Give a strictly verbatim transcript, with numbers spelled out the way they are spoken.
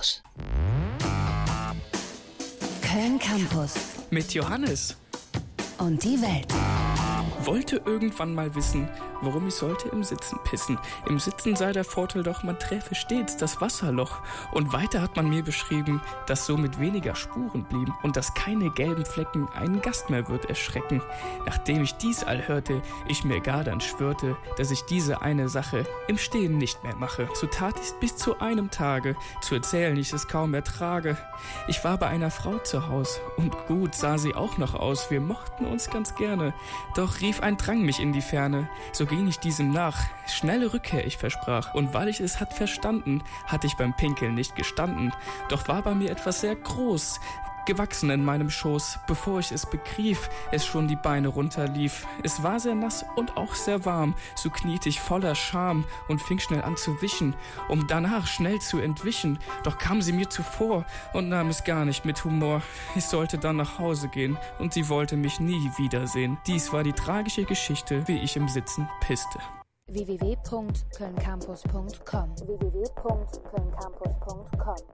Campus. Köln Campus. Mit Johannes. Und die Welt. Wollte irgendwann mal wissen, warum ich sollte im Sitzen pissen. Im Sitzen sei der Vorteil doch, man träfe stets das Wasserloch. Und weiter hat man mir beschrieben, dass somit weniger Spuren blieben und dass keine gelben Flecken einen Gast mehr wird erschrecken. Nachdem ich dies all hörte, ich mir gar dann schwörte, dass ich diese eine Sache im Stehen nicht mehr mache. So tat ich's bis zu einem Tage, zu erzählen ich es kaum ertrage. Ich war bei einer Frau zu Haus und gut sah sie auch noch aus, wir mochten uns ganz gerne. Doch rief ein Drang mich in die Ferne, so ging ich diesem nach, schnelle Rückkehr ich versprach, und weil ich es hat verstanden, hatte ich beim Pinkeln nicht gestanden, doch war bei mir etwas sehr groß, gewachsen in meinem Schoß, bevor ich es begriff, es schon die Beine runterlief. Es war sehr nass und auch sehr warm, so kniet ich voller Scham und fing schnell an zu wischen, um danach schnell zu entwischen. Doch kam sie mir zuvor und nahm es gar nicht mit Humor. Ich sollte dann nach Hause gehen und sie wollte mich nie wiedersehen. Dies war die tragische Geschichte, wie ich im Sitzen pisste. w w w punkt köln campus punkt com w w w punkt köln campus punkt com